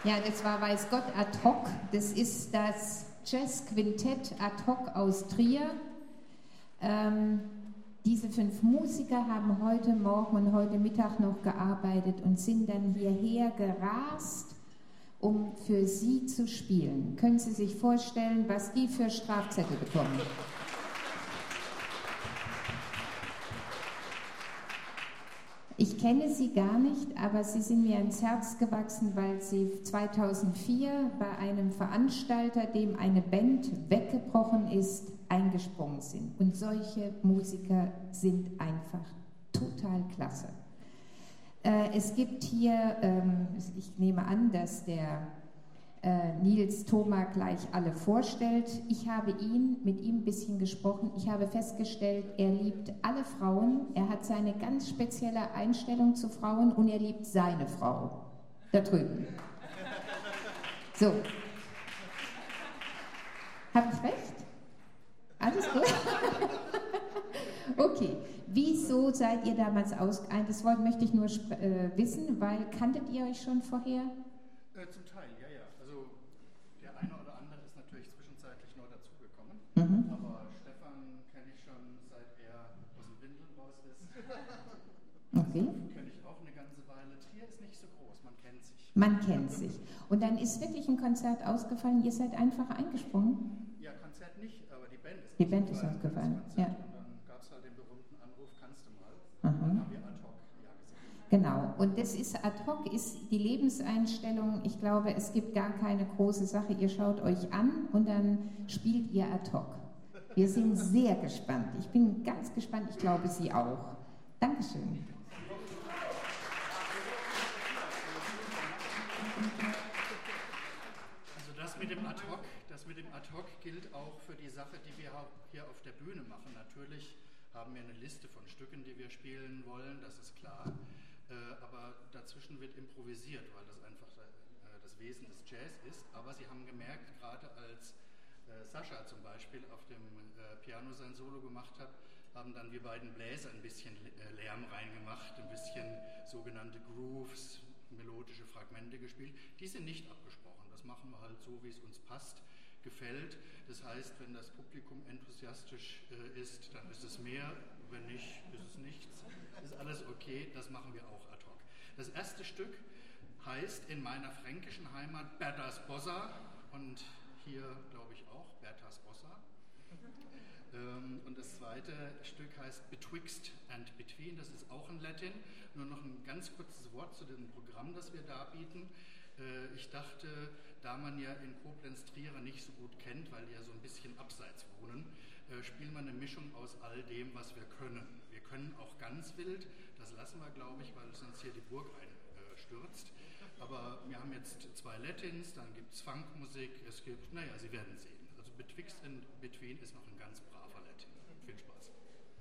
Ja, das war Weiß Gott ad hoc. Das ist das Jazzquintett ad hoc aus Trier. Diese 5 Musiker haben heute Morgen und heute Mittag noch gearbeitet und sind dann hierher gerast, um für Sie zu spielen. Können Sie sich vorstellen, was die für Strafzettel bekommen? Ich kenne sie gar nicht, aber sie sind mir ins Herz gewachsen, weil sie 2004 bei einem Veranstalter, dem eine Band weggebrochen ist, eingesprungen sind. Und solche Musiker sind einfach total klasse. Es gibt hier, ich nehme an, dass der Nils Thoma gleich alle vorstellt. Ich habe mit ihm ein bisschen gesprochen. Ich habe festgestellt, er liebt alle Frauen. Er hat seine ganz spezielle Einstellung zu Frauen und er liebt seine Frau. Da drüben. So. Habe ich recht? Alles gut? Okay. Wieso seid ihr damals das möchte ich nur wissen, weil kanntet ihr euch schon vorher? Zum Teil, ja. Also der eine oder andere ist natürlich zwischenzeitlich neu dazugekommen, aber Stefan kenne ich schon seit er aus dem Windeln raus ist. Okay. Kenne ich auch eine ganze Weile. Trier ist nicht so groß, man kennt sich. Man kennt sich. Und dann ist wirklich ein Konzert ausgefallen, ihr seid einfach eingesprungen? Ja, Konzert nicht, aber die Band ist ausgefallen. Ja. Und dann gab es halt den berühmten Anruf, kannst du mal? Und dann haben wir ad hoc ja gesagt. Genau, und das ist ad hoc, ist die Lebenseinstellung. Ich glaube, es gibt gar keine große Sache. Ihr schaut euch an und dann spielt ihr ad hoc. Wir sind sehr gespannt. Ich bin ganz gespannt, ich glaube, Sie auch. Dankeschön. Also das mit dem ad hoc gilt auch für die Sache, die wir hier auf der Bühne machen. Natürlich haben wir eine Liste von Stücken, die wir spielen wollen, das ist klar. Aber dazwischen wird improvisiert, weil das einfach das Wesen des Jazz ist. Aber Sie haben gemerkt, gerade als Sascha zum Beispiel auf dem Piano sein Solo gemacht hat, haben dann wir beiden Bläser ein bisschen Lärm reingemacht, ein bisschen sogenannte Grooves, melodische Fragmente gespielt. Die sind nicht abgesprochen, das machen wir halt so, wie es uns passt, gefällt. Das heißt, wenn das Publikum enthusiastisch ist, dann ist es mehr, wenn nicht, ist es nichts. Ist alles okay, das machen wir auch ad hoc. Das erste Stück heißt in meiner fränkischen Heimat Bertas Bossa und hier glaube ich auch Bertas Bossa. Und das zweite Stück heißt Betwixt and Between, das ist auch in Latin. Nur noch ein ganz kurzes Wort zu dem Programm, das wir darbieten. Ich dachte, da man ja in Koblenz-Trier nicht so gut kennt, weil die ja so ein bisschen abseits wohnen, spielen wir eine Mischung aus all dem, was wir können. Wir können auch ganz wild, das lassen wir, glaube ich, weil sonst hier die Burg einstürzt. Aber wir haben jetzt 2 Latins, dann gibt es Funkmusik, es gibt, Sie werden sehen. Also Betwixt and Between ist noch ein ganz braver Latin. Viel Spaß.